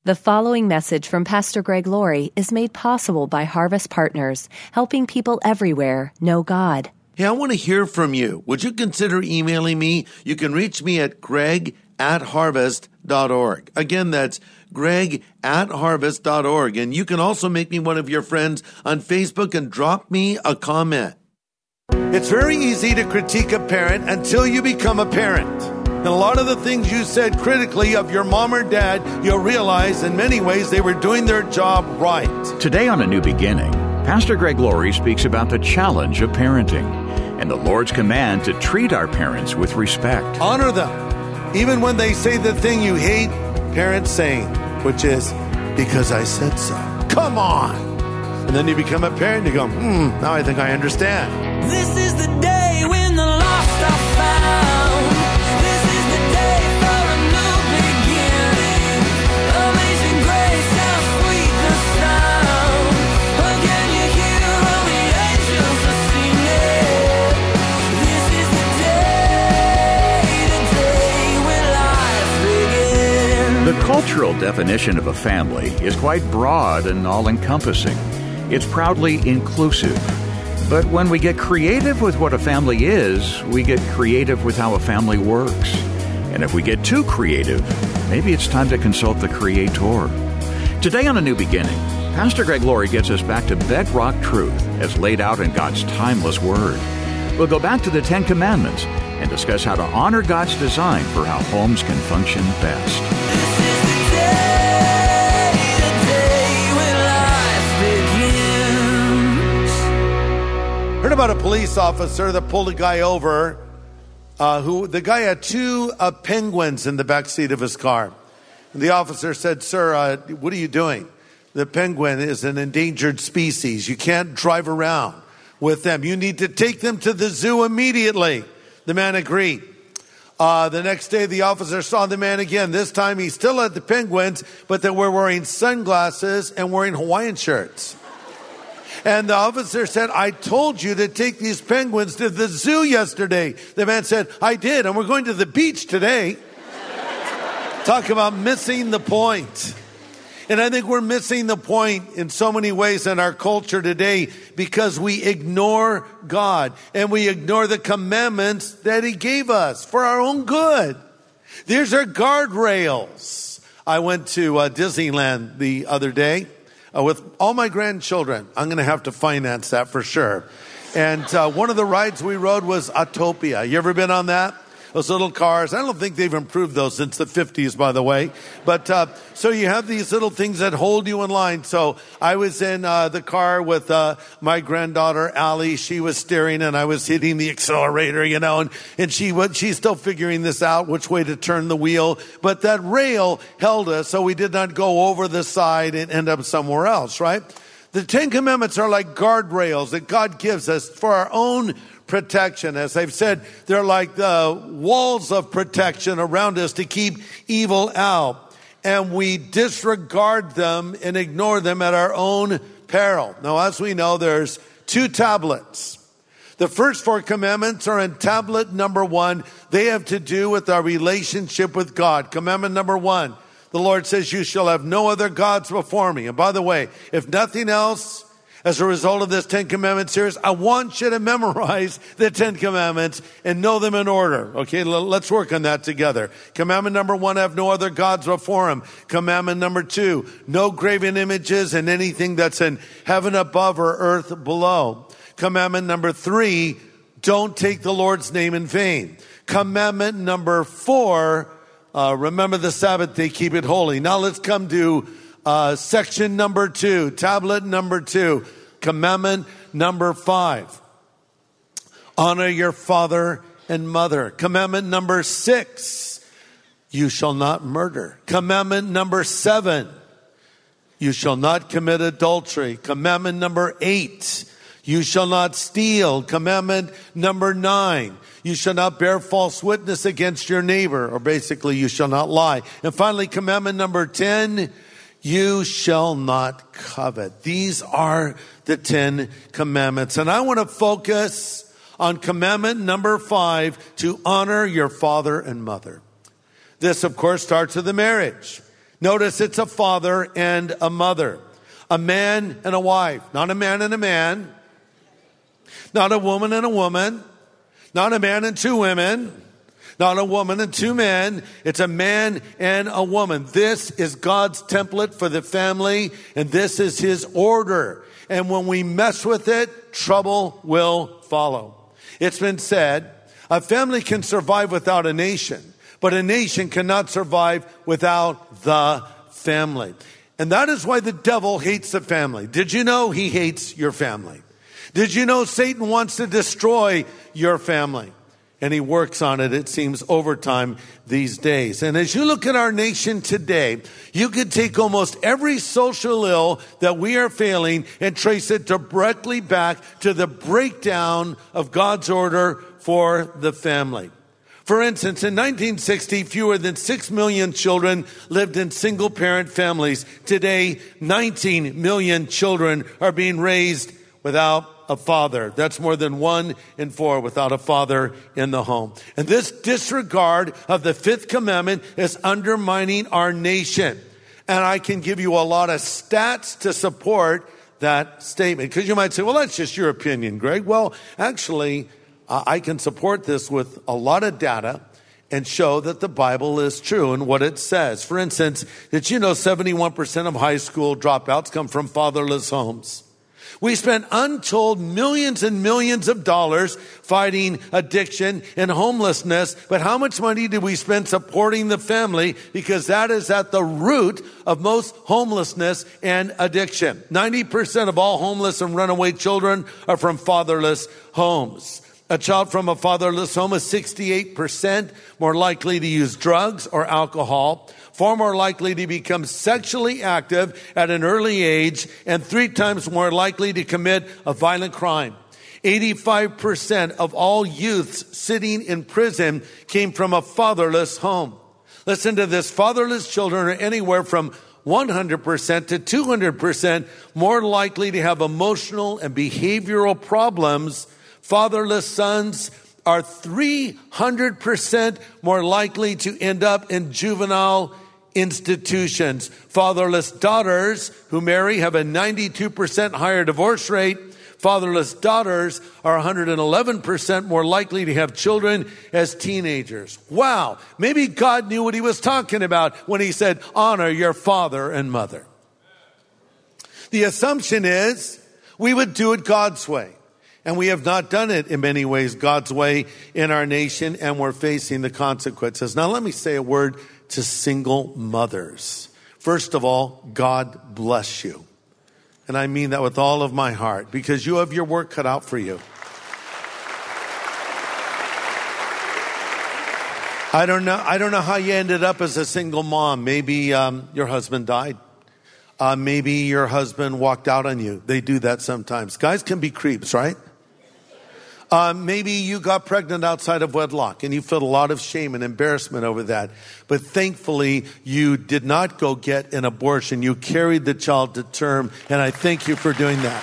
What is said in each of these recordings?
The following message from Pastor Greg Laurie is made possible by Harvest Partners, helping people everywhere know God. Hey, I want to hear from you. Would you consider emailing me? You can reach me at greg@harvest.org. Again, that's greg@harvest.org. And you can also make me one of your friends on Facebook and drop me a comment. It's very easy to critique a parent until you become a parent. And a lot of the things you said critically of your mom or dad, you'll realize in many ways they were doing their job right. Today on A New Beginning, Pastor Greg Laurie speaks about the challenge of parenting and the Lord's command to treat our parents with respect. Honor them, even when they say the thing you hate parents saying, which is, because I said so. Come on! And then you become a parent and you go, now I think I understand. This is the day when the lost are found. This is the day for a new beginning. Amazing grace, how sweet the sound. Again you hear all the angels are singing. This is the day when life begins. The cultural definition of a family is quite broad and all-encompassing. It's proudly inclusive. But when we get creative with what a family is, we get creative with how a family works. And if we get too creative, maybe it's time to consult the Creator. Today on A New Beginning, Pastor Greg Laurie gets us back to bedrock truth as laid out in God's timeless Word. We'll go back to the Ten Commandments and discuss how to honor God's design for how homes can function best. Heard about a police officer that pulled a guy over. The guy had two penguins in the back seat of his car. And the officer said, "Sir, what are you doing? The penguin is an endangered species. You can't drive around with them. You need to take them to the zoo immediately." The man agreed. The next day, the officer saw the man again. This time, he still had the penguins, but they were wearing sunglasses and wearing Hawaiian shirts. And the officer said, "I told you to take these penguins to the zoo yesterday." The man said, "I did, and we're going to the beach today." Talk about missing the point. And I think we're missing the point in so many ways in our culture today because we ignore God and we ignore the commandments that He gave us for our own good. There's our guardrails. I went to Disneyland the other day. With all my grandchildren. I'm going to have to finance that for sure. And one of the rides we rode was Autopia. You ever been on that? Those little cars. I don't think they've improved those since the 50s, by the way. But so you have these little things that hold you in line. So I was in the car with my granddaughter, Allie. She was steering and I was hitting the accelerator, and she's still figuring this out, which way to turn the wheel. But that rail held us so we did not go over the side and end up somewhere else, right? The Ten Commandments are like guardrails that God gives us for our own protection. As I've said, they're like the walls of protection around us to keep evil out. And we disregard them and ignore them at our own peril. Now, as we know, there's two tablets. The first four commandments are in tablet number 1. They have to do with our relationship with God. Commandment number 1, the Lord says, "You shall have no other gods before me." And by the way, if nothing else, as a result of this 10 Commandments series, I want you to memorize the 10 Commandments and know them in order. Okay, let's work on that together. Commandment number 1, have no other gods before Him. Commandment number 2, no graven images and anything that's in heaven above or earth below. Commandment number 3, don't take the Lord's name in vain. Commandment number 4, remember the Sabbath day, keep it holy. Now let's come to section number 2, tablet number 2, commandment number 5. Honor your father and mother. Commandment number 6, you shall not murder. Commandment number 7, you shall not commit adultery. Commandment number 8, you shall not steal. Commandment number 9, you shall not bear false witness against your neighbor, or basically you shall not lie. And finally, commandment number 10, you shall not covet. These are the 10 commandments. And I want to focus on commandment number 5, to honor your father and mother. This, of course, starts with the marriage. Notice it's a father and a mother, a man and a wife, not a man and a man, not a woman and a woman, not a man and two women, not a woman and two men. It's a man and a woman. This is God's template for the family, and this is his order. And when we mess with it, trouble will follow. It's been said, a family can survive without a nation, but a nation cannot survive without the family. And that is why the devil hates the family. Did you know he hates your family? Did you know Satan wants to destroy your family? And he works on it, it seems, overtime these days. And as you look at our nation today, you could take almost every social ill that we are failing and trace it directly back to the breakdown of God's order for the family. For instance, in 1960, fewer than 6 million children lived in single-parent families. Today, 19 million children are being raised without a father. That's more than 1 in 4 without a father in the home. And this disregard of the fifth commandment is undermining our nation. And I can give you a lot of stats to support that statement. Because you might say, well, that's just your opinion, Greg. Well, actually, I can support this with a lot of data and show that the Bible is true in what it says. For instance, did you know 71% of high school dropouts come from fatherless homes? We spent untold millions and millions of dollars fighting addiction and homelessness, but how much money did we spend supporting the family? Because that is at the root of most homelessness and addiction. 90% of all homeless and runaway children are from fatherless homes. A child from a fatherless home is 68% more likely to use drugs or alcohol, far more likely to become sexually active at an early age, and 3 times more likely to commit a violent crime. 85% of all youths sitting in prison came from a fatherless home. Listen to this. Fatherless children are anywhere from 100% to 200% more likely to have emotional and behavioral problems. Fatherless sons are 300% more likely to end up in juvenile institutions. Fatherless daughters who marry have a 92% higher divorce rate. Fatherless daughters are 111% more likely to have children as teenagers. Wow, maybe God knew what he was talking about when he said, honor your father and mother. The assumption is we would do it God's way. And we have not done it in many ways God's way in our nation, and we're facing the consequences. Now, let me say a word to single mothers. First of all, God bless you. And I mean that with all of my heart, because you have your work cut out for you. I don't know how you ended up as a single mom. Maybe your husband died. Maybe your husband walked out on you. They do that sometimes. Guys can be creeps, right? Maybe you got pregnant outside of wedlock and you felt a lot of shame and embarrassment over that. But thankfully, you did not go get an abortion. You carried the child to term, and I thank you for doing that.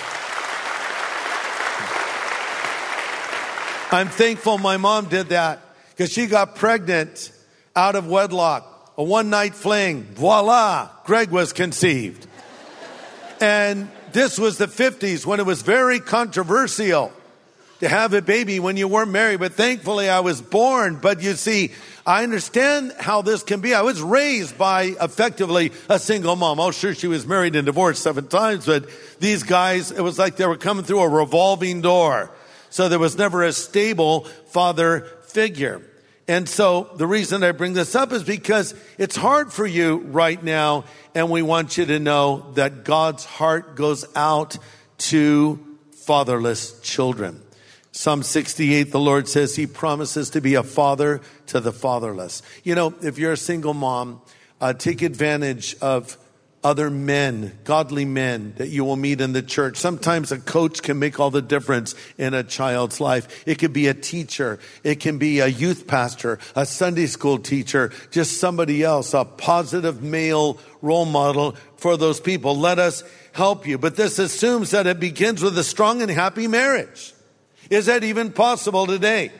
I'm thankful my mom did that because she got pregnant out of wedlock. A one-night fling. Voila! Greg was conceived. And this was the 50s when it was very controversial to have a baby when you weren't married. But thankfully I was born. But you see, I understand how this can be. I was raised by effectively a single mom. Oh, sure, she was married and divorced 7 times. But these guys, it was like they were coming through a revolving door. So there was never a stable father figure. And so the reason I bring this up is because it's hard for you right now. And we want you to know that God's heart goes out to fatherless children. Psalm 68, the Lord says he promises to be a father to the fatherless. You know, if you're a single mom, take advantage of other men, godly men that you will meet in the church. Sometimes a coach can make all the difference in a child's life. It could be a teacher. It can be a youth pastor, a Sunday school teacher, just somebody else, a positive male role model for those people. Let us help you. But this assumes that it begins with a strong and happy marriage. Is that even possible today?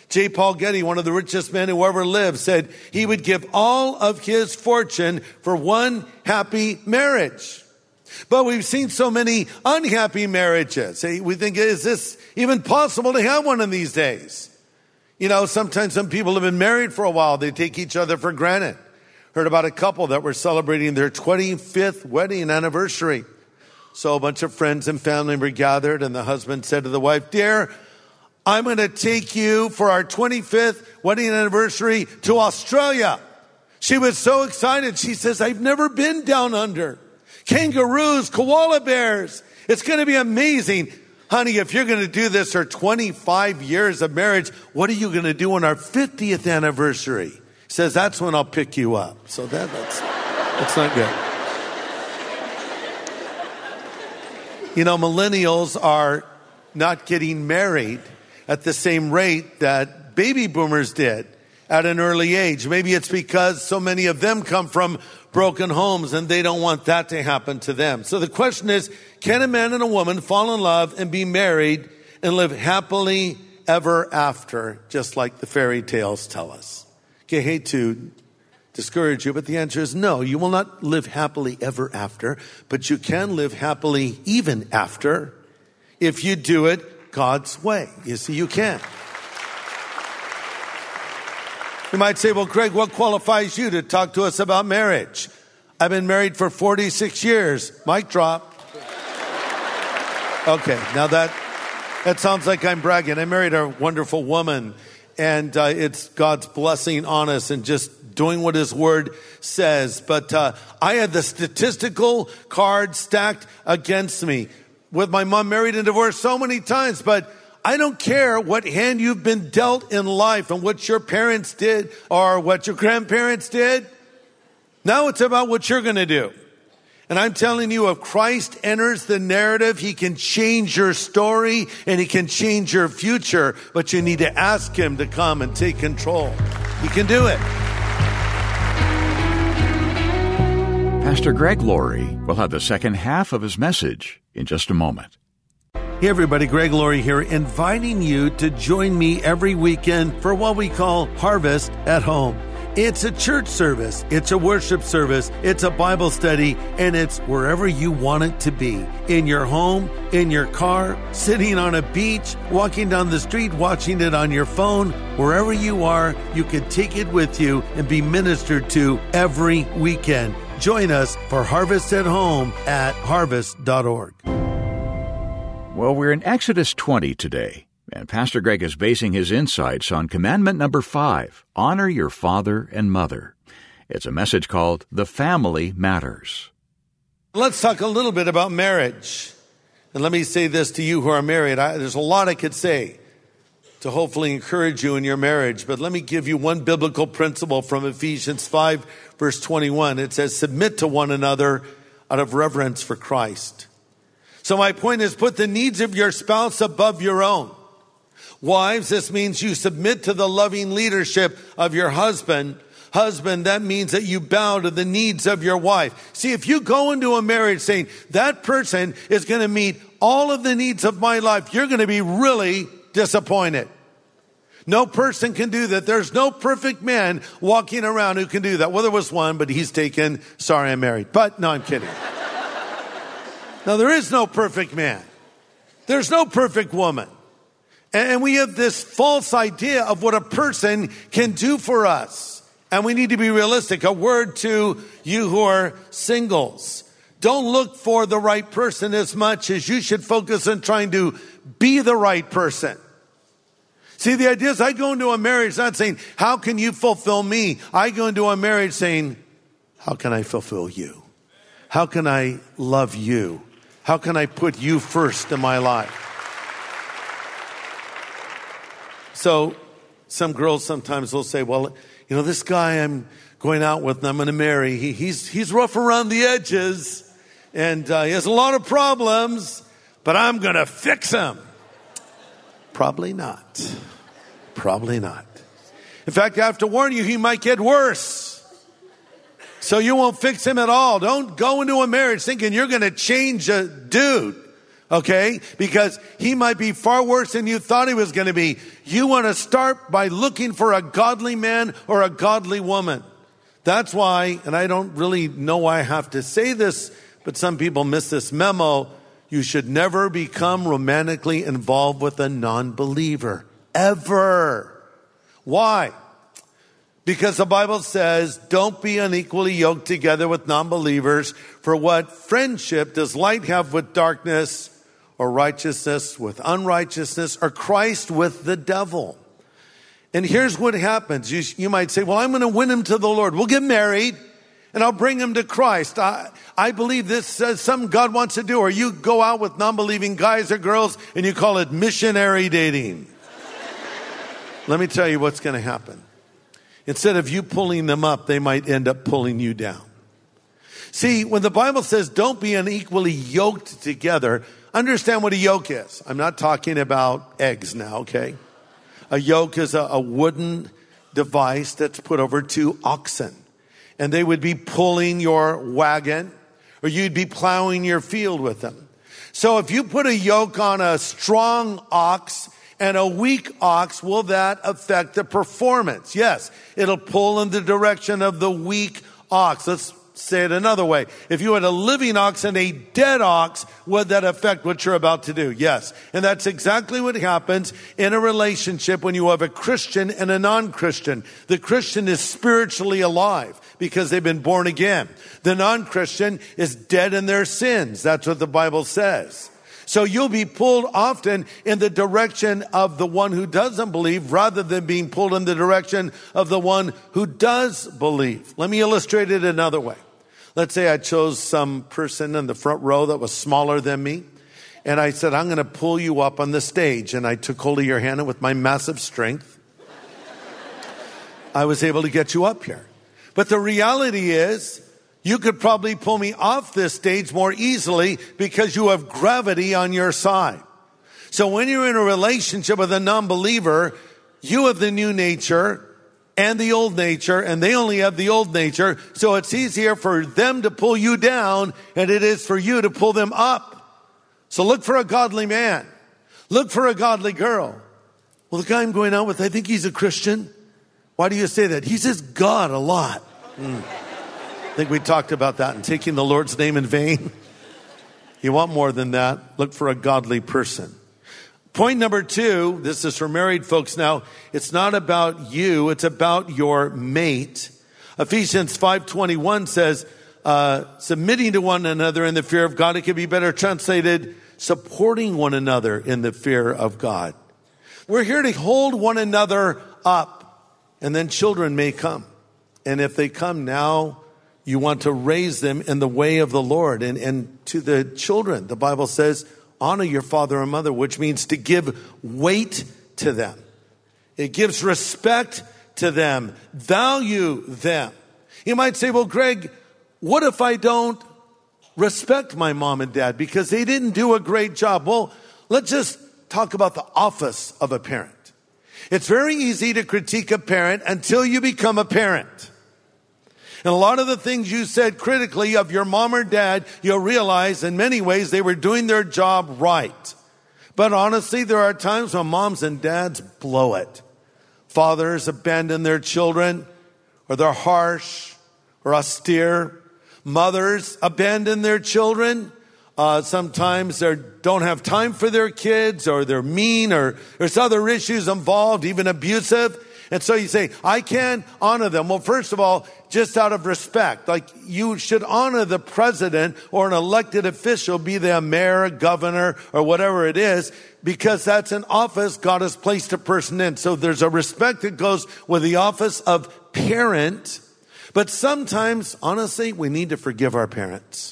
J. Paul Getty, one of the richest men who ever lived, said he would give all of his fortune for one happy marriage. But we've seen so many unhappy marriages. We think, is this even possible to have one in these days? You know, sometimes some people have been married for a while. They take each other for granted. Heard about a couple that were celebrating their 25th wedding anniversary. So a bunch of friends and family were gathered, and the husband said to the wife, "Dear, I'm going to take you for our 25th wedding anniversary to Australia." She was so excited. She says, "I've never been down under. Kangaroos, koala bears. It's going to be amazing." "Honey, if you're going to do this for 25 years of marriage, what are you going to do on our 50th anniversary? He says, "That's when I'll pick you up." So that's not good. You know, millennials are not getting married at the same rate that baby boomers did at an early age. Maybe it's because so many of them come from broken homes and they don't want that to happen to them. So the question is, can a man and a woman fall in love and be married and live happily ever after, just like the fairy tales tell us? Okay, I hate to discourage you, but the answer is no. You will not live happily ever after, but you can live happily even after if you do it God's way. You see, you can. You might say, "Well, Greg, what qualifies you to talk to us about marriage?" I've been married for 46 years. Mic drop. Okay, now that sounds like I'm bragging. I married a wonderful woman, and it's God's blessing on us and just doing what His Word says. But I had the statistical card stacked against me. With my mom, married and divorced so many times, but I don't care what hand you've been dealt in life and what your parents did or what your grandparents did. Now it's about what you're going to do. And I'm telling you, if Christ enters the narrative, He can change your story and He can change your future. But you need to ask Him to come and take control. He can do it. Pastor Greg Laurie will have the second half of his message in just a moment. Hey everybody, Greg Laurie here, inviting you to join me every weekend for what we call Harvest at Home. It's a church service, it's a worship service, it's a Bible study, and it's wherever you want it to be. In your home, in your car, sitting on a beach, walking down the street, watching it on your phone. Wherever you are, you can take it with you and be ministered to every weekend. Join us for Harvest at Home at harvest.org. Well, we're in Exodus 20 today, and Pastor Greg is basing his insights on commandment number 5, honor your father and mother. It's a message called The Family Matters. Let's talk a little bit about marriage. And let me say this to you who are married. There's a lot I could say to hopefully encourage you in your marriage, but let me give you one biblical principle from Ephesians 5, verse 21. It says, "Submit to one another out of reverence for Christ." So my point is, put the needs of your spouse above your own. Wives, this means you submit to the loving leadership of your husband. Husband, that means that you bow to the needs of your wife. See, if you go into a marriage saying, that person is going to meet all of the needs of my life, you're going to be really disappointed. No person can do that. There's no perfect man walking around who can do that. Well, there was one, but he's taken. Sorry, I'm married. But no, I'm kidding. Now, there is no perfect man. There's no perfect woman. And we have this false idea of what a person can do for us. And we need to be realistic. A word to you who are singles. Don't look for the right person as much as you should focus on trying to be the right person. See, the idea is I go into a marriage not saying, how can you fulfill me? I go into a marriage saying, how can I fulfill you? How can I love you? How can I put you first in my life? So some girls sometimes will say, well, you know, this guy I'm going out with and I'm going to marry, he's rough around the edges and he has a lot of problems, but I'm going to fix him. Probably not. Probably not. In fact, I have to warn you, he might get worse. So you won't fix him at all. Don't go into a marriage thinking you're going to change a dude. Okay? Because he might be far worse than you thought he was going to be. You want to start by looking for a godly man or a godly woman. That's why, and I don't really know why I have to say this, but some people miss this memo. You should never become romantically involved with a non-believer. Ever. Why? Because the Bible says, don't be unequally yoked together with non-believers. For what friendship does light have with darkness, or righteousness with unrighteousness, or Christ with the devil? And here's what happens. You might say, well, I'm going to win him to the Lord. We'll get married and I'll bring him to Christ. I believe this is something God wants to do. Or you go out with non-believing guys or girls and you call it missionary dating. Let me tell you what's going to happen. Instead of you pulling them up, they might end up pulling you down. See, when the Bible says don't be unequally yoked together, understand what a yoke is. I'm not talking about eggs now, okay? A yoke is a wooden device that's put over two oxen. And they would be pulling your wagon, or you'd be plowing your field with them. So if you put a yoke on a strong ox and a weak ox, will that affect the performance? Yes, it'll pull in the direction of the weak ox. Let's say it another way. If you had a living ox and a dead ox, would that affect what you're about to do? Yes. And that's exactly what happens in a relationship when you have a Christian and a non-Christian. The Christian is spiritually alive because they've been born again. The non-Christian is dead in their sins. That's what the Bible says. So you'll be pulled often in the direction of the one who doesn't believe rather than being pulled in the direction of the one who does believe. Let me illustrate it another way. Let's say I chose some person in the front row that was smaller than me. And I said, I'm going to pull you up on the stage. And I took hold of your hand, and with my massive strength, I was able to get you up here. But the reality is, you could probably pull me off this stage more easily because you have gravity on your side. So when you're in a relationship with a non-believer, you have the new nature and the old nature, and they only have the old nature. So it's easier for them to pull you down than it is for you to pull them up. So look for a godly man. Look for a godly girl. Well, the guy I'm going out with, I think he's a Christian. Why do you say that? He says God a lot. I think we talked about that and taking the Lord's name in vain. You want more than that. Look for a godly person. Point number 2, this is for married folks now. It's not about you. It's about your mate. Ephesians 5:21 says, submitting to one another in the fear of God. It could be better translated, supporting one another in the fear of God. We're here to hold one another up. And then children may come. And if they come now, you want to raise them in the way of the Lord. And to the children, the Bible says, honor your father and mother, which means to give weight to them. It gives respect to them, value them. You might say, well, Greg, what if I don't respect my mom and dad because they didn't do a great job? Well, let's just talk about the office of a parent. It's very easy to critique a parent until you become a parent. And a lot of the things you said critically of your mom or dad, you'll realize in many ways they were doing their job right. But honestly, there are times when moms and dads blow it. Fathers abandon their children, or they're harsh or austere. Mothers abandon their children. Sometimes they don't have time for their kids, or they're mean, or there's other issues involved, even abusive. And so you say, I can't honor them. Well, first of all, just out of respect, like you should honor the president or an elected official, be they a mayor, a governor, or whatever it is, because that's an office God has placed a person in. So there's a respect that goes with the office of parent. But sometimes, honestly, we need to forgive our parents.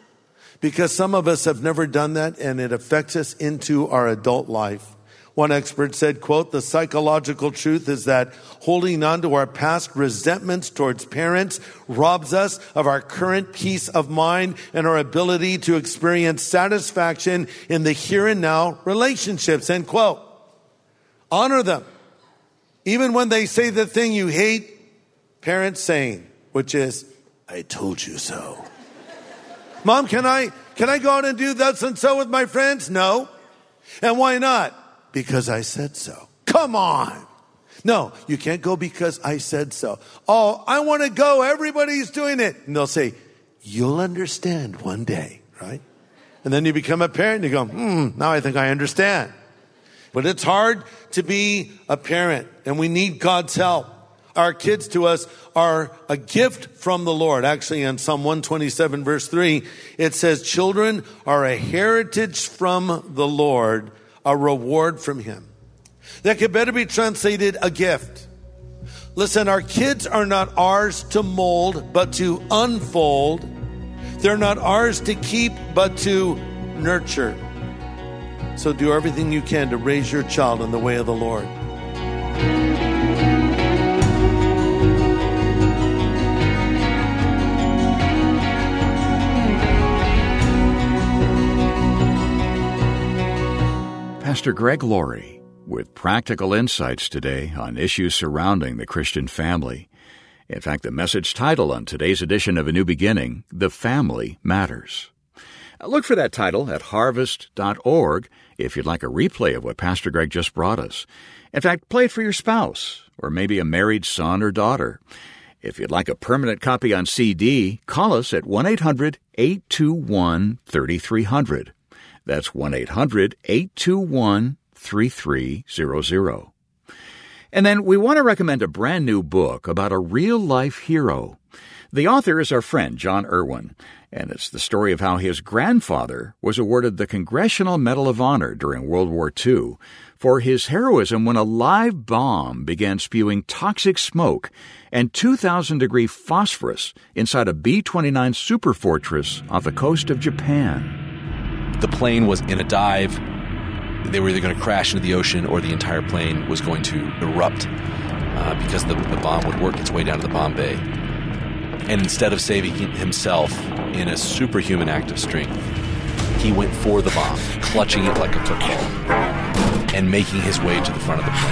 Because some of us have never done that, and it affects us into our adult life. One expert said, quote, the psychological truth is that holding on to our past resentments towards parents robs us of our current peace of mind and our ability to experience satisfaction in the here and now relationships, end quote. Honor them. Even when they say the thing you hate parents saying, which is, I told you so. Mom, can I Can I go out and do thus and so with my friends? No. And why not? Because I said so. Come on. No, you can't go because I said so. Oh, I want to go. Everybody's doing it. And they'll say, you'll understand one day, right? And then you become a parent and you go, now I think I understand. But it's hard to be a parent, and we need God's help. Our kids to us are a gift from the Lord. Actually, in Psalm 127, verse 3, it says, children are a heritage from the Lord, a reward from him. That could better be translated a gift. Listen, our kids are not ours to mold, but to unfold. They're not ours to keep, but to nurture. So do everything you can to raise your child in the way of the Lord. Pastor Greg Laurie with practical insights today on issues surrounding the Christian family. In fact, the message title on today's edition of A New Beginning, The Family Matters. Look for that title at harvest.org if you'd like a replay of what Pastor Greg just brought us. In fact, play it for your spouse or maybe a married son or daughter. If you'd like a permanent copy on CD, call us at 1-800-821-3300. That's 1-800-821-3300. And then we want to recommend a brand new book about a real-life hero. The author is our friend, John Irwin, and it's the story of how his grandfather was awarded the Congressional Medal of Honor during World War II for his heroism when a live bomb began spewing toxic smoke and 2,000-degree phosphorus inside a B-29 superfortress off the coast of Japan. The plane was in a dive. They were either going to crash into the ocean or the entire plane was going to erupt because the bomb would work its way down to the bomb bay. And instead of saving himself in a superhuman act of strength, he went for the bomb, clutching it like a football and making his way to the front of the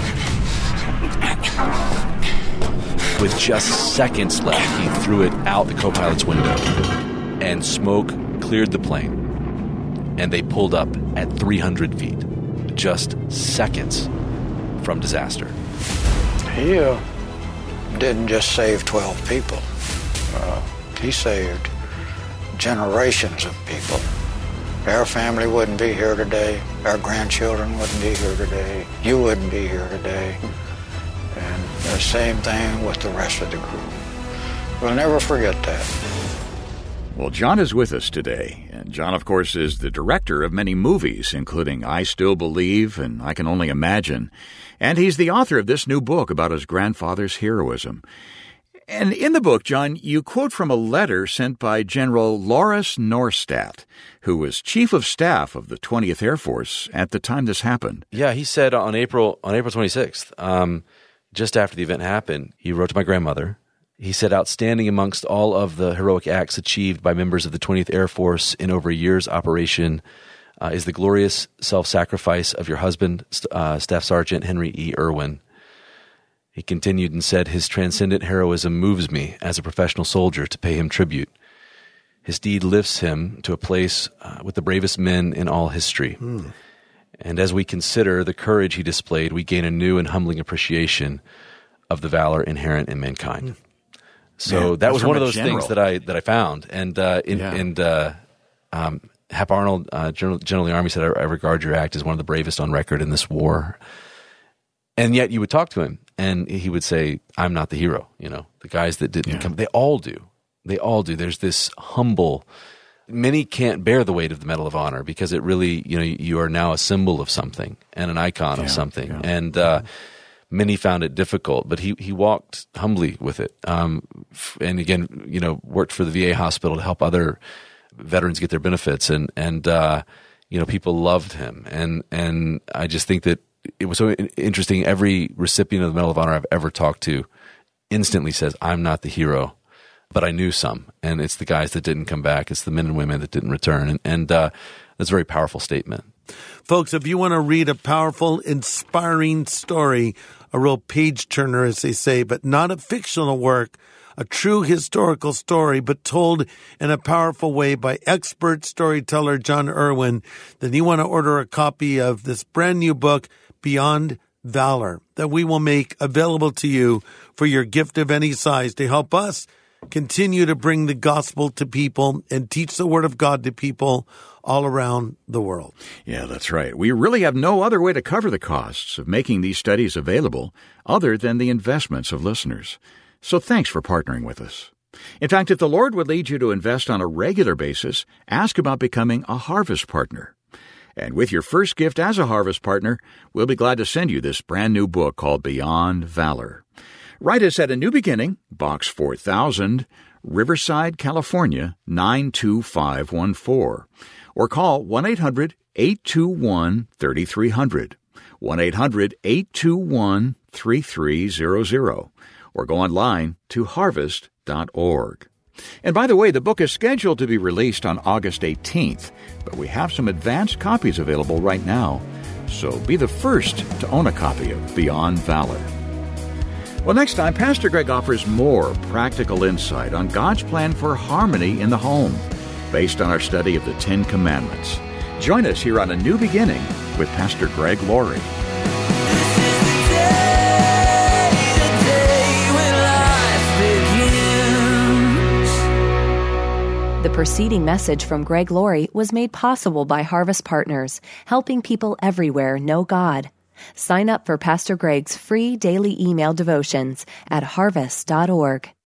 plane. With just seconds left, he threw it out the co-pilot's window, and smoke cleared the plane. And they pulled up at 300 feet, just seconds from disaster. He didn't just save 12 people. He saved generations of people. Our family wouldn't be here today. Our grandchildren wouldn't be here today. You wouldn't be here today. And the same thing with the rest of the group. We'll never forget that. Well, John is with us today, and John, of course, is the director of many movies, including I Still Believe and I Can Only Imagine, and he's the author of this new book about his grandfather's heroism. And in the book, John, you quote from a letter sent by General Lawrence Norstad, who was Chief of Staff of the 20th Air Force at the time this happened. Yeah, he said on April 26th, just after the event happened, he wrote to my grandmother. He said, outstanding amongst all of the heroic acts achieved by members of the 20th Air Force in over a year's operation is the glorious self-sacrifice of your husband, Staff Sergeant Henry E. Irwin. He continued and said, his transcendent heroism moves me as a professional soldier to pay him tribute. His deed lifts him to a place with the bravest men in all history. And as we consider the courage he displayed, we gain a new and humbling appreciation of the valor inherent in mankind. So that was one of those things that I found. And Hap Arnold, General of the Army, said, I regard your act as one of the bravest on record in this war. And yet you would talk to him, and he would say, I'm not the hero. You know, the guys that didn't come, they all do. They all do. There's this humble, many can't bear the weight of the Medal of Honor because it really, you are now a symbol of something and an icon of something. Yeah. And many found it difficult, but he walked humbly with it. And again, worked for the VA hospital to help other veterans get their benefits. And people loved him. And I just think that it was so interesting. Every recipient of the Medal of Honor I've ever talked to instantly says, I'm not the hero, but I knew some. And it's the guys that didn't come back. It's the men and women that didn't return. And that's a very powerful statement. Folks, if you want to read a powerful, inspiring story, a real page-turner, as they say, but not a fictional work, a true historical story, but told in a powerful way by expert storyteller John Irwin, then you want to order a copy of this brand new book, Beyond Valor, that we will make available to you for your gift of any size to help us continue to bring the gospel to people and teach the word of God to people all around the world. Yeah, that's right. We really have no other way to cover the costs of making these studies available other than the investments of listeners. So thanks for partnering with us. In fact, if the Lord would lead you to invest on a regular basis, ask about becoming a Harvest Partner. And with your first gift as a Harvest Partner, we'll be glad to send you this brand new book called Beyond Valor. Write us at A New Beginning, Box 4000, Riverside, California, 92514. Or call 1-800-821-3300, 1-800-821-3300, or go online to harvest.org. And by the way, the book is scheduled to be released on August 18th, but we have some advanced copies available right now. So be the first to own a copy of Beyond Valor. Well, next time, Pastor Greg offers more practical insight on God's plan for harmony in the home, based on our study of the Ten Commandments. Join us here on A New Beginning with Pastor Greg Laurie. The preceding message from Greg Laurie was made possible by Harvest Partners, helping people everywhere know God. Sign up for Pastor Greg's free daily email devotions at harvest.org.